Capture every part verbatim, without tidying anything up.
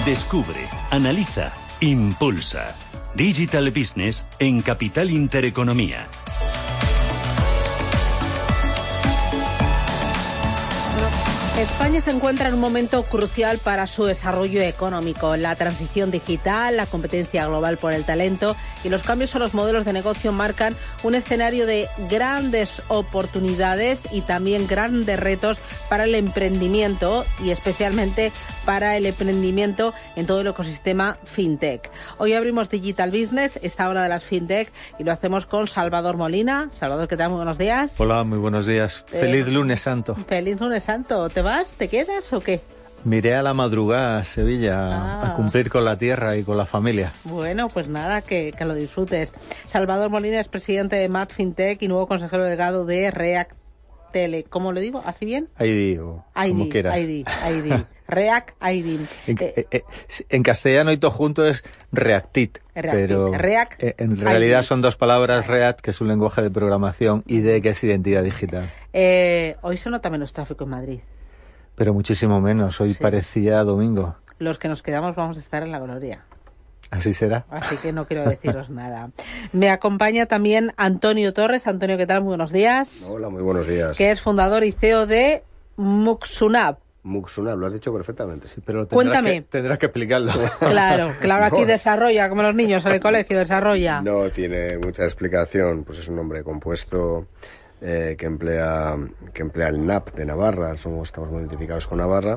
Descubre, analiza, impulsa. Digital Business en Capital Intereconomía. España se encuentra en un momento crucial para su desarrollo económico. La transición digital, la competencia global por el talento y los cambios en los modelos de negocio marcan un escenario de grandes oportunidades y también grandes retos para el emprendimiento y especialmente para el emprendimiento en todo el ecosistema fintech. Hoy abrimos Digital Business, esta hora de las fintech, y lo hacemos con Salvador Molina. Salvador, ¿qué tal? Muy buenos días. Hola, muy buenos días. Eh, Feliz lunes santo. Feliz lunes santo. ¿Te vas? ¿Te quedas o qué? Miré a la madrugada a Sevilla ah. a cumplir con la tierra y con la familia. Bueno, pues nada, que, que lo disfrutes. Salvador Molina es presidente de Mad Fintech y nuevo consejero delegado de React Tele. ¿Cómo lo digo? ¿Así bien? I D o como quieras. I D, I D. React I D. En, eh, eh, en castellano y todo junto es Reactit, Reactit. pero React eh, en realidad I D. son dos palabras. React, que es un lenguaje de programación, I D, que es identidad digital. Eh, hoy se nota menos tráfico en Madrid. Pero muchísimo menos. Hoy sí. Parecía domingo. Los que nos quedamos vamos a estar en la gloria. Así será. Así que no quiero deciros nada. Me acompaña también Antonio Torres. Antonio, ¿qué tal? Muy buenos días. Hola, muy buenos días. Que es fundador y C E O de Muxunab. Muxunab, lo has dicho perfectamente. Sí, pero tendrás Cuéntame. Que, tendrás que explicarlo. Claro, claro, aquí no. desarrolla, como los niños en el colegio, desarrolla. No tiene mucha explicación, pues es un nombre compuesto eh, que emplea que emplea el N A P de Navarra. Somos, estamos muy identificados con Navarra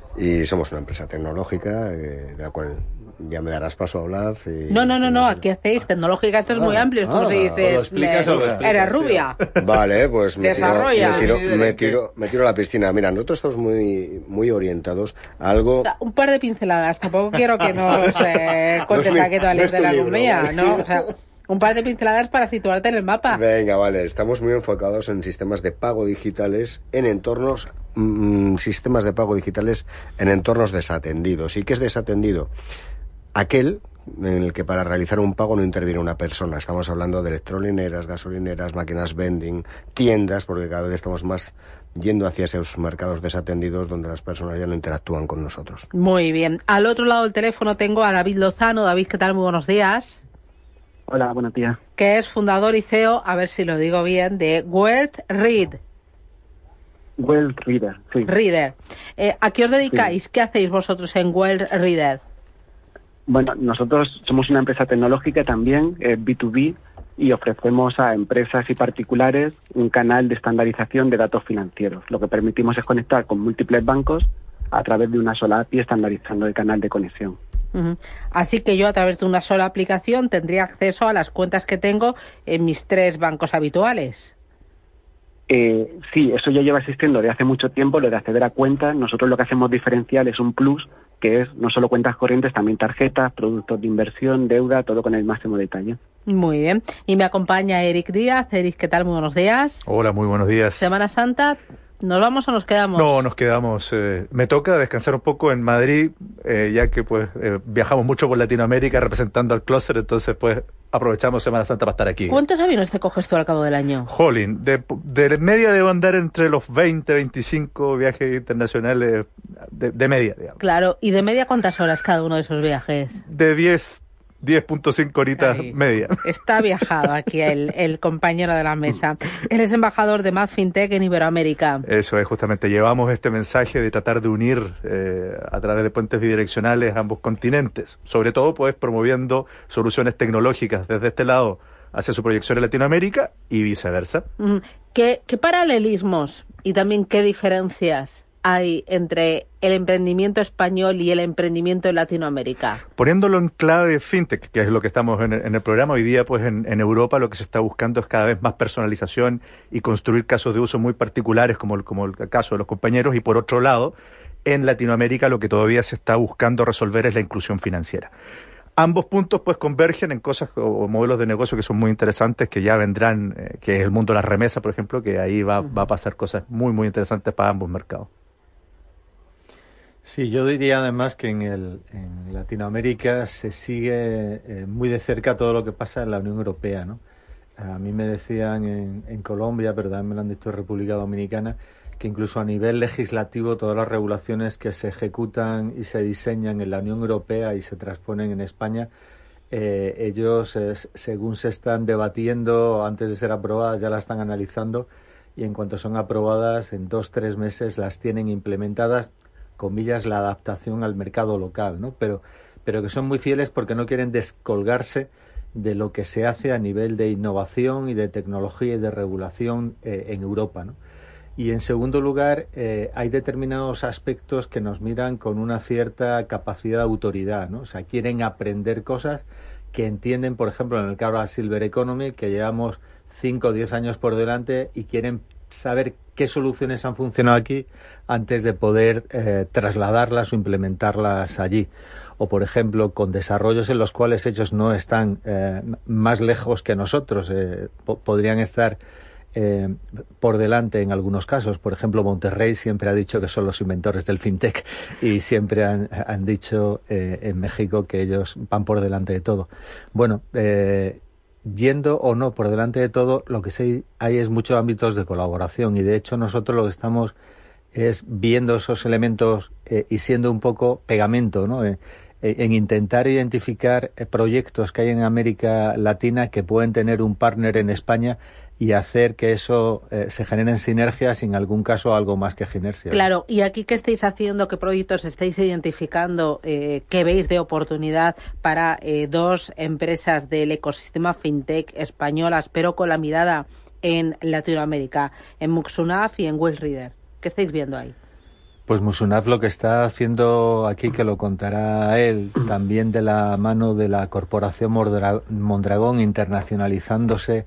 y somos una empresa tecnológica eh, de la cual ya me darás paso a hablar. Y, no, no, no, y no, aquí hacéis tecnológica, esto es ah, muy amplio, es como ah, si dices, o lo explicas o lo explicas, eres rubia. Vale, pues me tiro, Desarrolla. me, tiro, me, tiro, me tiro a la piscina. Mira, nosotros estamos muy muy orientados a algo... O sea, un par de pinceladas, tampoco quiero que nos eh, cuentes no es aquí toda no la es de la libro, compañía, ¿vale? ¿no? O sea, un par de pinceladas para situarte en el mapa. Venga, vale. Estamos muy enfocados en sistemas de pago digitales, en entornos, mmm, sistemas de pago digitales en entornos desatendidos. ¿Y qué es desatendido? Aquel en el que para realizar un pago no interviene una persona. Estamos hablando de electrolineras, gasolineras, máquinas vending, tiendas, porque cada vez estamos más yendo hacia esos mercados desatendidos donde las personas ya no interactúan con nosotros. Muy bien. Al otro lado del teléfono tengo a David Lozano. David, ¿qué tal? Muy buenos días. Hola, buenos días. Que es fundador y C E O, a ver si lo digo bien, de Wealth Read. Wealth Reader, sí. Reader. Eh, ¿A qué os dedicáis? Sí. ¿Qué hacéis vosotros en Wealth Reader? Bueno, nosotros somos una empresa tecnológica también, eh, B dos B, y ofrecemos a empresas y particulares un canal de estandarización de datos financieros. Lo que permitimos es conectar con múltiples bancos a través de una sola A P I, estandarizando el canal de conexión. Uh-huh. Así que yo a través de una sola aplicación tendría acceso a las cuentas que tengo en mis tres bancos habituales. Eh, sí, eso ya lleva existiendo de hace mucho tiempo, lo de acceder a cuentas. Nosotros lo que hacemos diferencial es un plus, que es no solo cuentas corrientes, también tarjetas, productos de inversión, deuda, todo con el máximo detalle. Muy bien. Y me acompaña Eric Díaz. Eric, ¿qué tal? Muy buenos días. Hola, muy buenos días. Semana Santa, ¿nos vamos o nos quedamos? No, nos quedamos. Eh, me toca descansar un poco en Madrid, eh, ya que pues eh, viajamos mucho por Latinoamérica representando al clúster, entonces pues aprovechamos Semana Santa para estar aquí. ¿Cuántos aviones te coges tú al cabo del año? Jolín, de, de media debo andar entre los veinte, veinticinco viajes internacionales, de, de media, digamos. Claro, ¿y de media cuántas horas cada uno de esos viajes? De diez, diez punto cinco horitas Ahí. media. Está viajado aquí el, el compañero de la mesa. Él es embajador de Mad Fintech en Iberoamérica. Eso es, justamente. Llevamos este mensaje de tratar de unir eh, a través de puentes bidireccionales ambos continentes. Sobre todo, pues, promoviendo soluciones tecnológicas desde este lado hacia su proyección en Latinoamérica y viceversa. ¿Qué, qué paralelismos y también qué diferencias hay entre el emprendimiento español y el emprendimiento en Latinoamérica? Poniéndolo en clave fintech, que es lo que estamos en, en el programa hoy día, pues en, en Europa lo que se está buscando es cada vez más personalización y construir casos de uso muy particulares, como el, como el caso de los compañeros, y por otro lado, en Latinoamérica lo que todavía se está buscando resolver es la inclusión financiera. Ambos puntos pues convergen en cosas o modelos de negocio que son muy interesantes, que ya vendrán, eh, que es el mundo de la remesa, por ejemplo, que ahí va, va a pasar cosas muy, muy interesantes para ambos mercados. Sí, yo diría además que en, el, en Latinoamérica se sigue eh, muy de cerca todo lo que pasa en la Unión Europea, ¿no? A mí me decían en, en Colombia, pero también me lo han dicho en República Dominicana, que incluso a nivel legislativo todas las regulaciones que se ejecutan y se diseñan en la Unión Europea y se transponen en España, eh, ellos, eh, según se están debatiendo antes de ser aprobadas, ya las están analizando, y en cuanto son aprobadas, en dos, tres meses las tienen implementadas, comillas, la adaptación al mercado local, ¿no? Pero, pero que son muy fieles porque no quieren descolgarse de lo que se hace a nivel de innovación y de tecnología y de regulación eh, en Europa, ¿no? Y en segundo lugar, eh, hay determinados aspectos que nos miran con una cierta capacidad de autoridad, ¿no? O sea, quieren aprender cosas que entienden, por ejemplo, en el caso de la Silver Economy, que llevamos cinco o diez años por delante y quieren saber qué soluciones han funcionado aquí antes de poder eh, trasladarlas o implementarlas allí. O, por ejemplo, con desarrollos en los cuales ellos no están eh, más lejos que nosotros, eh, po- podrían estar Eh, por delante en algunos casos. Por ejemplo, Monterrey siempre ha dicho que son los inventores del fintech y siempre han, han dicho eh, en México que ellos van por delante de todo. Bueno, eh, yendo o no por delante de todo, lo que sí hay es muchos ámbitos de colaboración, y de hecho nosotros lo que estamos es viendo esos elementos eh, y siendo un poco pegamento, ¿no? Eh, en intentar identificar proyectos que hay en América Latina que pueden tener un partner en España y hacer que eso eh, se generen sinergias y en algún caso algo más que sinergias. Claro, ¿y aquí qué estáis haciendo? ¿Qué proyectos estáis identificando? Eh, ¿Qué veis de oportunidad para eh, dos empresas del ecosistema fintech españolas, pero con la mirada en Latinoamérica, en Muxunaf y en Wellreader? ¿Qué estáis viendo ahí? Pues Muxunaf lo que está haciendo aquí, que lo contará él, también de la mano de la Corporación Mondra- Mondragón, internacionalizándose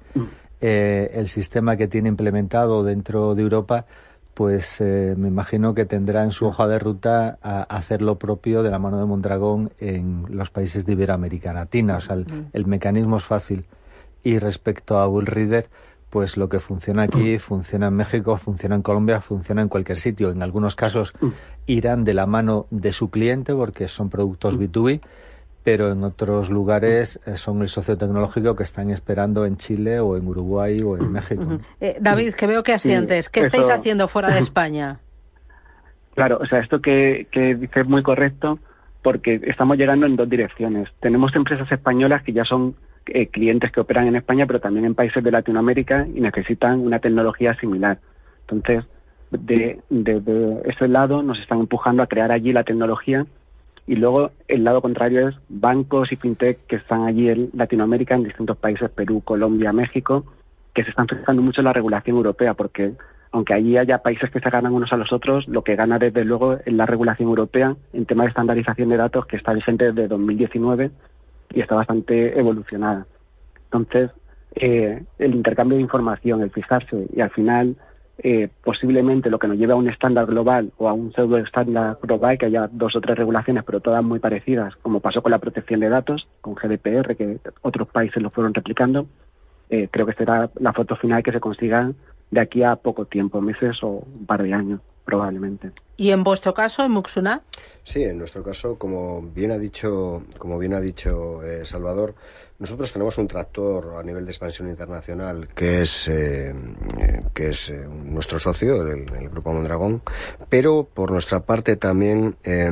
eh, el sistema que tiene implementado dentro de Europa, pues eh, me imagino que tendrá en su hoja de ruta a hacer lo propio de la mano de Mondragón en los países de Iberoamérica Latina. O sea, el, el mecanismo es fácil. Y respecto a Wellreader, pues lo que funciona aquí funciona en México, funciona en Colombia, funciona en cualquier sitio. En algunos casos irán de la mano de su cliente porque son productos B dos B, pero en otros lugares eh, son el socio tecnológico que están esperando en Chile o en Uruguay o en México. Uh-huh. eh, David, que veo que asientes. Sí, ¿Qué estáis eso... haciendo fuera de España? Claro, o sea, esto que, que dice es muy correcto, porque estamos llegando en dos direcciones. Tenemos empresas españolas que ya son eh, clientes que operan en España, pero también en países de Latinoamérica y necesitan una tecnología similar. Entonces, de, de, de ese lado nos están empujando a crear allí la tecnología, y luego el lado contrario es bancos y fintech que están allí en Latinoamérica, en distintos países, Perú, Colombia, México, que se están fijando mucho en la regulación europea, porque aunque allí haya países que se ganan unos a los otros, lo que gana desde luego es la regulación europea en tema de estandarización de datos, que está vigente desde dos mil diecinueve y está bastante evolucionada. Entonces, eh, el intercambio de información, el fijarse y al final eh, posiblemente lo que nos lleve a un estándar global o a un pseudo estándar global, que haya dos o tres regulaciones pero todas muy parecidas, como pasó con la protección de datos, con G D P R, que otros países lo fueron replicando, eh, creo que será la foto final que se consiga de aquí a poco tiempo, meses o un par de años, probablemente. ¿Y en vuestro caso, en Muxunaf? Sí, en nuestro caso, como bien ha dicho, como bien ha dicho eh, Salvador, nosotros tenemos un tractor a nivel de expansión internacional que es eh, que es eh, nuestro socio, el, el Grupo Mondragón, pero por nuestra parte también eh,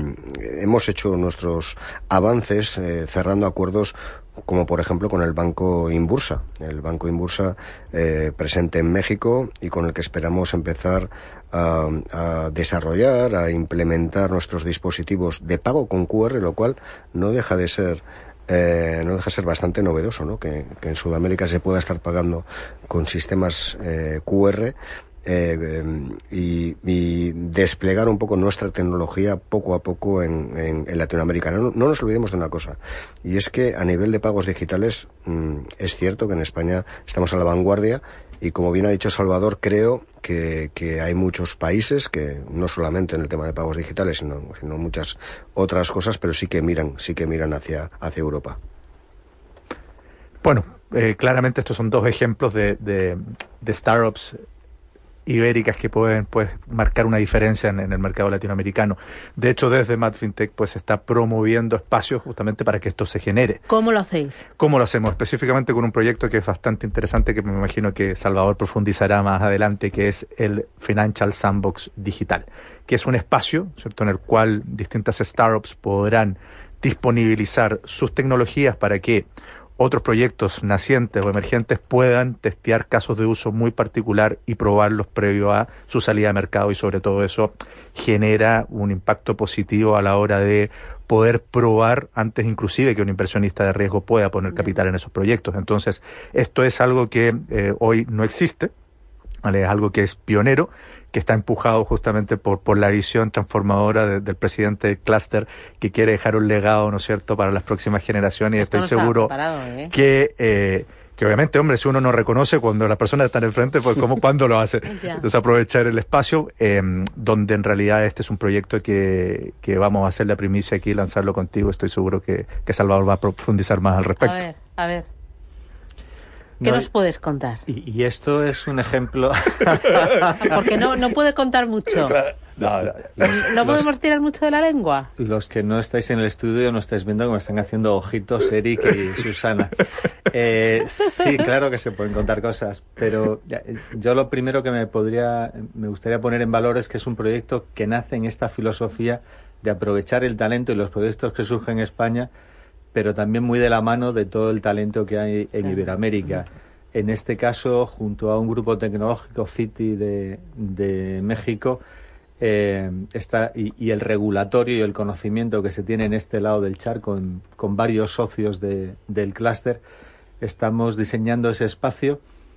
hemos hecho nuestros avances eh, cerrando acuerdos, como por ejemplo con el Banco Inbursa, el Banco Inbursa eh, presente en México y con el que esperamos empezar a, a desarrollar, a implementar nuestros dispositivos de pago con Q R, lo cual no deja de ser eh, no deja de ser bastante novedoso, ¿no? Que, que en Sudamérica se pueda estar pagando con sistemas eh, Q R. Eh, y, y desplegar un poco nuestra tecnología poco a poco en, en, en Latinoamérica. No, no nos olvidemos de una cosa, y es que a nivel de pagos digitales mmm, es cierto que en España estamos a la vanguardia, y como bien ha dicho Salvador, creo que, que hay muchos países que no solamente en el tema de pagos digitales, sino, sino muchas otras cosas, pero sí que miran, sí que miran hacia, hacia Europa. Bueno, eh, claramente estos son dos ejemplos de, de, de startups ibéricas que pueden pues marcar una diferencia en, en el mercado latinoamericano. De hecho, desde MadFintech pues se está promoviendo espacios justamente para que esto se genere. ¿Cómo lo hacéis? ¿Cómo lo hacemos? Específicamente con un proyecto que es bastante interesante, que me imagino que Salvador profundizará más adelante, que es el Financial Sandbox Digital, que es un espacio, ¿cierto?, en el cual distintas startups podrán disponibilizar sus tecnologías para que otros proyectos nacientes o emergentes puedan testear casos de uso muy particular y probarlos previo a su salida de mercado, y sobre todo eso genera un impacto positivo a la hora de poder probar antes inclusive que un inversionista de riesgo pueda poner capital en esos proyectos. Entonces, esto es algo que eh, hoy no existe, ¿vale? Es algo que es pionero, que está empujado justamente por, por la visión transformadora de, del presidente del clúster, que quiere dejar un legado, ¿no es cierto?, para las próximas generaciones. Esto y estoy no seguro ¿eh? que, eh, que obviamente, hombre, si uno no reconoce cuando las personas están enfrente, pues ¿cómo, cuándo lo hace? Entonces, aprovechar el espacio, eh, donde en realidad este es un proyecto que, que vamos a hacer la primicia aquí, lanzarlo contigo. Estoy seguro que, que Salvador va a profundizar más al respecto. A ver, a ver. ¿Qué No, nos puedes contar? Y, y esto es un ejemplo... Porque no, no puede contar mucho. No, no, ¿No los, podemos tirar mucho de la lengua? los que no estáis en el estudio no estáis viendo cómo están haciendo ojitos Eric y Susana. Eh, sí, claro que se pueden contar cosas, pero ya, yo lo primero que me podría, me gustaría poner en valor es que es un proyecto que nace en esta filosofía de aprovechar el talento y los proyectos que surgen en España, pero también muy de la mano de todo el talento que hay en Iberoamérica. En este caso, junto a un grupo tecnológico, Citi de, de México, eh, está, y, y el regulatorio y el conocimiento que se tiene en este lado del charco, con, con varios socios de, del clúster, estamos diseñando ese espacio.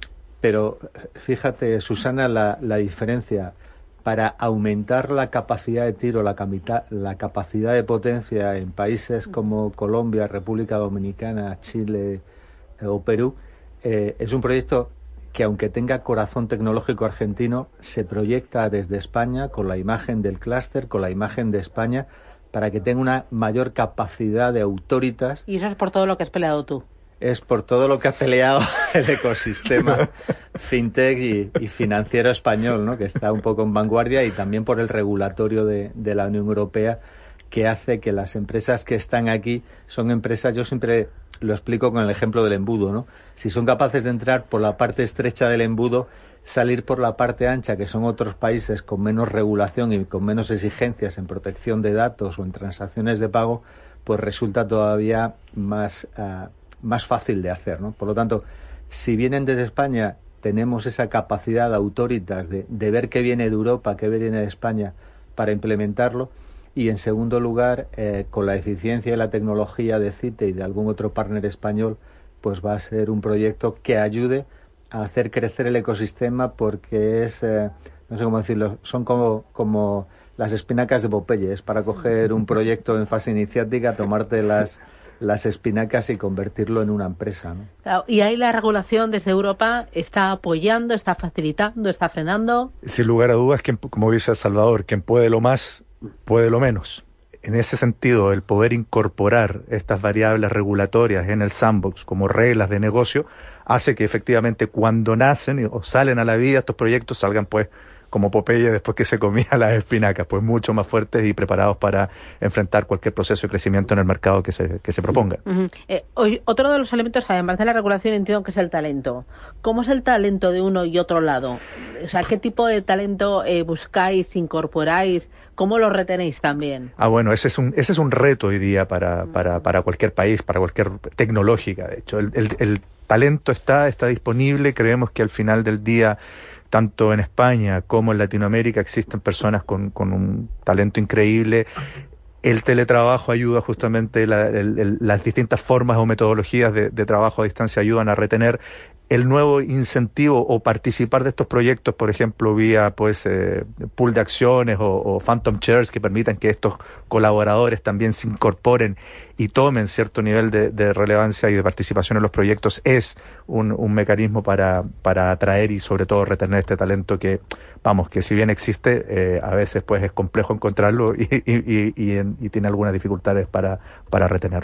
Pero fíjate, Susana, la, la diferencia. Para aumentar la capacidad de tiro, la, camita, la capacidad de potencia en países como Colombia, República Dominicana, Chile eh, o Perú, eh, es un proyecto que, aunque tenga corazón tecnológico argentino, se proyecta desde España con la imagen del clúster, con la imagen de España, para que tenga una mayor capacidad de autoritas. Y eso es por todo lo que has peleado tú. Es por todo lo que ha peleado el ecosistema fintech y, y financiero español, ¿no?, que está un poco en vanguardia, y también por el regulatorio de, de la Unión Europea, que hace que las empresas que están aquí son empresas, yo siempre lo explico con el ejemplo del embudo, ¿no? Si son capaces de entrar por la parte estrecha del embudo, salir por la parte ancha, que son otros países con menos regulación y con menos exigencias en protección de datos o en transacciones de pago, pues resulta todavía más... Uh, más fácil de hacer, ¿no? Por lo tanto, si vienen desde España, tenemos esa capacidad de autoritas de, de ver qué viene de Europa, qué viene de España para implementarlo. Y en segundo lugar, eh, con la eficiencia y la tecnología de CITE y de algún otro partner español, pues va a ser un proyecto que ayude a hacer crecer el ecosistema, porque es, eh, no sé cómo decirlo, son como, como las espinacas de Popeye, es para coger un proyecto en fase iniciática, tomarte las... las espinacas y convertirlo en una empresa, ¿no? Claro, y ahí la regulación desde Europa está apoyando, está facilitando, está frenando. Sin lugar a dudas, que, como dice Salvador, quien puede lo más, puede lo menos. En ese sentido, el poder incorporar estas variables regulatorias en el sandbox como reglas de negocio hace que efectivamente cuando nacen o salen a la vida estos proyectos salgan pues como Popeye después que se comía las espinacas, pues mucho más fuertes y preparados para enfrentar cualquier proceso de crecimiento en el mercado que se, que se proponga. Uh-huh. Eh, hoy, otro de los elementos, además de la regulación, entiendo que es el talento. ¿Cómo es el talento de uno y otro lado? O sea, ¿qué tipo de talento eh, buscáis, incorporáis? ¿Cómo lo retenéis también? Ah, bueno, ese es un, ese es un reto hoy día para, para, para cualquier país, para cualquier tecnológica, de hecho. El, el, el talento está, está disponible. Creemos que al final del día, tanto en España como en Latinoamérica, existen personas con, con un talento increíble. El teletrabajo ayuda justamente, la, el, el, las distintas formas o metodologías de, de trabajo a distancia ayudan a retener. El nuevo incentivo o participar de estos proyectos, por ejemplo, vía pues eh, pool de acciones o, o phantom shares, que permitan que estos colaboradores también se incorporen y tomen cierto nivel de, de relevancia y de participación en los proyectos, es un, un mecanismo para, para atraer y sobre todo retener este talento que, vamos, que si bien existe, eh, a veces pues es complejo encontrarlo y, y, y, y, en, y tiene algunas dificultades para, para retenerlo.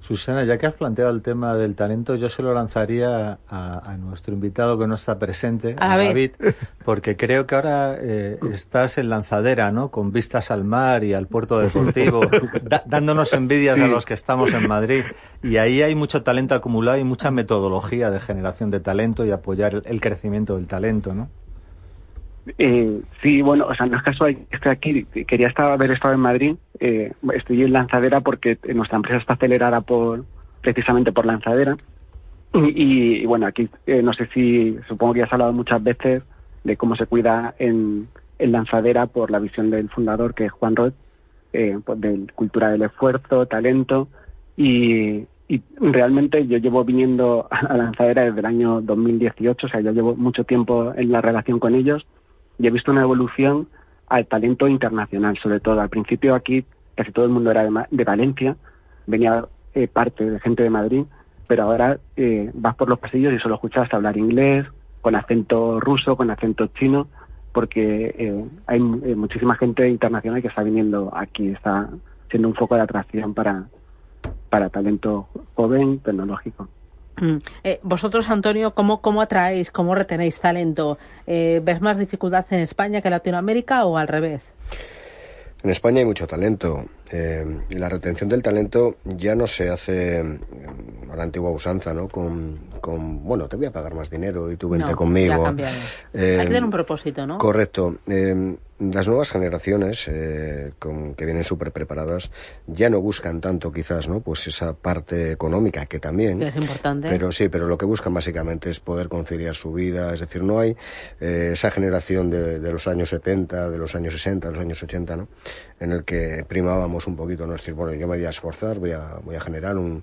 Susana, ya que has planteado el tema del talento, yo se lo lanzaría a, a nuestro invitado que no está presente, a, a David, porque creo que ahora eh, estás en lanzadera, ¿no? Con vistas al mar y al puerto deportivo, da, dándonos envidias sí. a los que estamos en Madrid. Y ahí hay mucho talento acumulado y mucha metodología de generación de talento y apoyar el, el crecimiento del talento, ¿no? Eh, sí, bueno, o sea, no es casual que esté aquí. Quería estar, haber estado en Madrid. Eh, estoy en Lanzadera porque nuestra empresa está acelerada por precisamente por Lanzadera. Y, y bueno, aquí eh, no sé si, supongo que ya has hablado muchas veces de cómo se cuida en, en Lanzadera por la visión del fundador, que es Juan Roth, eh, pues de cultura del esfuerzo, talento. Y, y realmente yo llevo viniendo a Lanzadera desde el año dos mil dieciocho, o sea, yo llevo mucho tiempo en la relación con ellos. Y he visto una evolución al talento internacional, sobre todo. Al principio aquí casi todo el mundo era de, Ma- de Valencia, venía eh, parte de gente de Madrid, pero ahora eh, vas por los pasillos y solo escuchas hablar inglés, con acento ruso, con acento chino, porque eh, hay eh, muchísima gente internacional que está viniendo aquí, está siendo un foco de atracción para, para talento joven, tecnológico. Eh, vosotros, Antonio, ¿cómo, cómo atraéis, cómo retenéis talento? Eh, ¿Ves más dificultad en España que en Latinoamérica o al revés? En España hay mucho talento. Eh, y la retención del talento ya no se hace a la antigua usanza, ¿no? Con, con bueno, te voy a pagar más dinero y tú vente no, conmigo. Ya ha cambiado. Eh, hay que tener un propósito, ¿no? Correcto. Eh, las nuevas generaciones eh, con, que vienen súper preparadas ya no buscan tanto quizás, ¿no? Pues esa parte económica que también. Que es importante. Pero sí, pero lo que buscan básicamente es poder conciliar su vida. Es decir, no hay eh, esa generación de, de los años setenta, de los años sesenta, de los años ochenta, ¿no? En el que primábamos un poquito, ¿no? Es decir, bueno, yo me voy a esforzar, voy a, voy a generar un...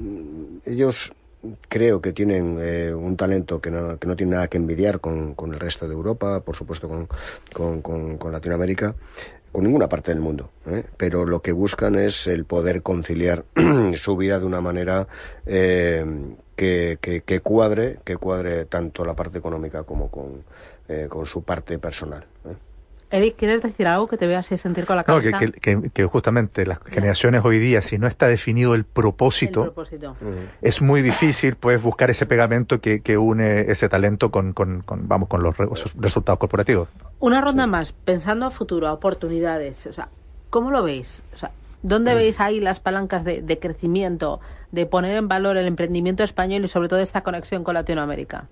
Ellos creo que tienen eh, un talento que no, que no tiene nada que envidiar con, con el resto de Europa, por supuesto con, con, con, con Latinoamérica, con ninguna parte del mundo, ¿eh? Pero lo que buscan es el poder conciliar su vida de una manera eh, que, que, que cuadre, que cuadre tanto la parte económica como con, eh, con su parte personal, ¿eh? Eric, ¿quieres decir algo que te veas y sentir con la cabeza? No, que, que, que, que justamente las generaciones hoy día, si no está definido el propósito, el propósito. Uh-huh. es muy difícil pues buscar ese pegamento que, que une ese talento con, con, con vamos con los re- resultados corporativos. Una ronda sí. más, pensando a futuro, a oportunidades. O sea, ¿cómo lo veis? O sea, ¿dónde uh-huh. veis ahí las palancas de, de crecimiento, de poner en valor el emprendimiento español y sobre todo esta conexión con Latinoamérica?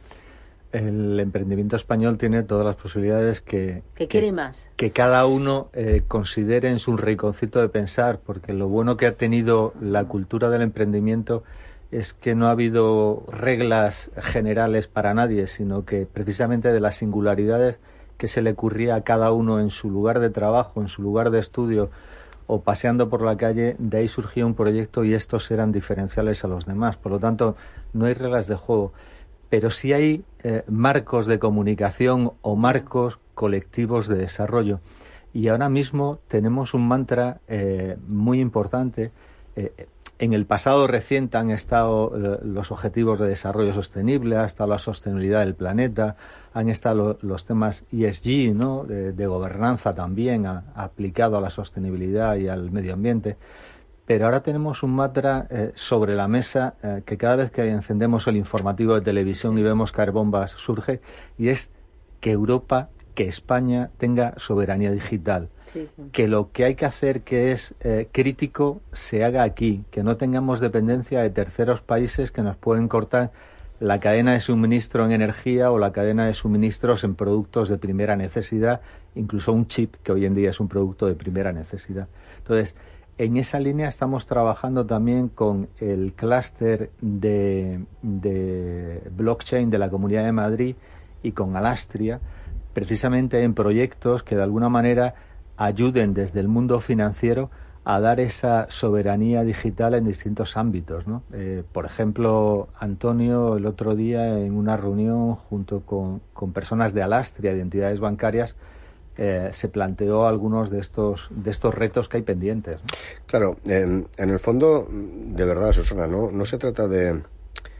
El emprendimiento español tiene todas las posibilidades que... Que quiere más. Que cada uno eh, considere en su rinconcito de pensar, porque lo bueno que ha tenido la cultura del emprendimiento es que no ha habido reglas generales para nadie, sino que precisamente de las singularidades que se le ocurría a cada uno en su lugar de trabajo, en su lugar de estudio o paseando por la calle, de ahí surgía un proyecto y estos eran diferenciales a los demás. Por lo tanto, no hay reglas de juego. Pero sí hay eh, marcos de comunicación o marcos colectivos de desarrollo. Y ahora mismo tenemos un mantra eh, muy importante. Eh, en el pasado reciente han estado eh, los objetivos de desarrollo sostenible, ha estado la sostenibilidad del planeta, han estado lo, los temas E S G, ¿no? de, de gobernanza también a, aplicado a la sostenibilidad y al medio ambiente. Pero ahora tenemos un mantra eh, sobre la mesa eh, que cada vez que encendemos el informativo de televisión y vemos caer bombas surge, y es que Europa, que España tenga soberanía digital. Sí, sí. Que lo que hay que hacer, que es eh, crítico, se haga aquí, que no tengamos dependencia de terceros países que nos pueden cortar la cadena de suministro en energía o la cadena de suministros en productos de primera necesidad, incluso un chip, que hoy en día es un producto de primera necesidad. Entonces, en esa línea estamos trabajando también con el clúster de, de blockchain de la Comunidad de Madrid y con Alastria, precisamente en proyectos que de alguna manera ayuden desde el mundo financiero a dar esa soberanía digital en distintos ámbitos, ¿no? Eh, por ejemplo, Antonio el otro día en una reunión junto con, con personas de Alastria, de entidades bancarias, Eh, se planteó algunos de estos de estos retos que hay pendientes, ¿no? Claro, en, en el fondo, de verdad, Susana, no no se trata de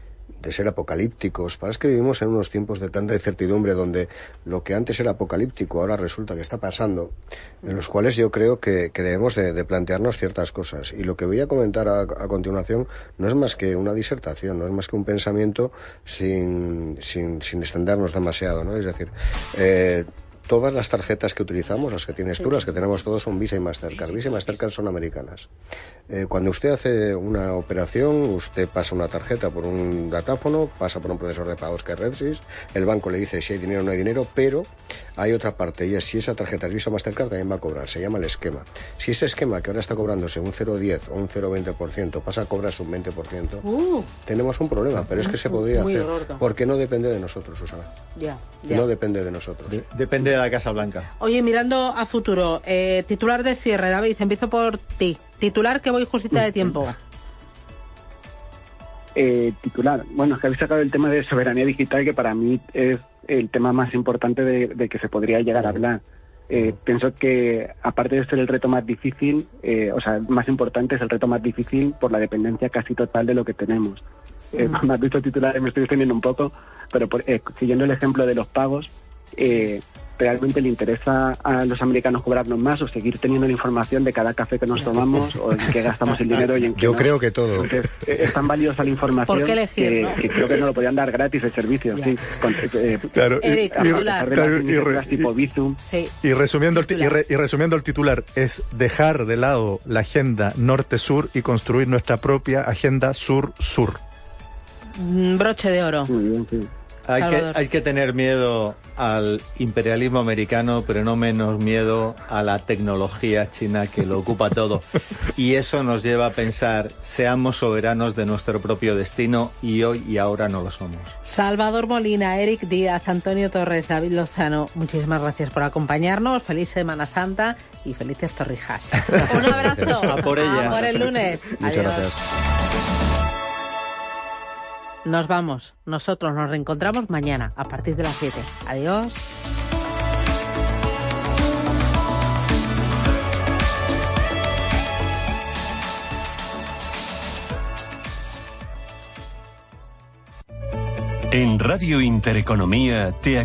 de ser apocalípticos. Parece que vivimos en unos tiempos de tanta incertidumbre donde lo que antes era apocalíptico ahora resulta que está pasando, en los cuales yo creo que, que debemos de, de plantearnos ciertas cosas. Y lo que voy a comentar a, a continuación no es más que una disertación, no es más que un pensamiento sin, sin, sin extendernos demasiado, ¿no? Es decir, eh, todas las tarjetas que utilizamos, las que tienes tú, las que tenemos todos, son Visa y Mastercard. Visa y Mastercard son americanas. Eh, cuando usted hace una operación, usted pasa una tarjeta por un datáfono, pasa por un procesador de pagos que es RedSys, el banco le dice si hay dinero o no hay dinero, pero hay otra parte, y es si esa tarjeta es Visa o Mastercard, también va a cobrar. Se llama el esquema. Si ese esquema, que ahora está cobrándose un cero coma diez o un cero coma veinte por ciento, pasa a cobrarse un veinte por ciento, uh, tenemos un problema, pero es que se podría hacer, gordo. Porque no depende de nosotros, Susana. Ya, ya. No depende de nosotros. De- depende de la Casa Blanca. Oye, mirando a futuro, eh, titular de cierre, David, empiezo por ti. Titular, que voy justita de tiempo. Eh, titular. Bueno, es que habéis sacado el tema de soberanía digital, que para mí es el tema más importante de, de que se podría llegar a hablar. Eh, pienso que, aparte de ser el reto más difícil, eh, o sea, más importante, es el reto más difícil por la dependencia casi total de lo que tenemos. Eh, me has visto titular, me estoy extendiendo un poco, pero por, eh, siguiendo el ejemplo de los pagos, eh, ¿realmente le interesa a los americanos cobrarnos más o seguir teniendo la información de cada café que nos tomamos o en qué gastamos el dinero y en qué Yo no? creo que todo. Entonces, es tan valiosa la información ¿Por qué elegir, que, no? que creo que no lo podían dar gratis el servicio. Sí, con, eh, Claro, y, Eric, a pesar titular. de las claro, y re- iniciativas tipo Bizum. Sí. y resumiendo el ti- y, Titular. re- y resumiendo el titular, es dejar de lado la agenda norte-sur y construir nuestra propia agenda sur-sur. Mm, broche de oro. Muy bien, sí. Hay que, Salvador. hay que tener miedo al imperialismo americano, pero no menos miedo a la tecnología china que lo ocupa todo. Y eso nos lleva a pensar, seamos soberanos de nuestro propio destino, y hoy y ahora no lo somos. Salvador Molina, Eric Díaz, Antonio Torres, David Lozano, muchísimas gracias por acompañarnos. Feliz Semana Santa y felices Torrijas. Un abrazo. A por ellas. A por el lunes. Muchas Adiós. gracias. Nos vamos. Nosotros nos reencontramos mañana a partir de las siete. Adiós. En Radio Intereconomía te